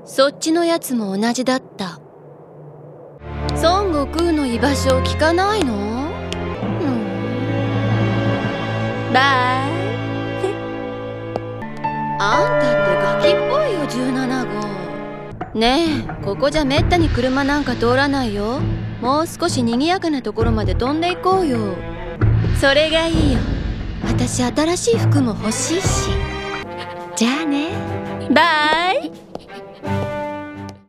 そっちのやつも同じだった。孫悟空の居場所を聞かないの？バイ。あんたってガキっぽいよ、17号。ねえ、ここじゃめったに車なんか通らないよ。もう少し賑やかなところまで飛んでいこうよ。それがいいよ。私新しい服も欲しいし。じゃあね。バイ。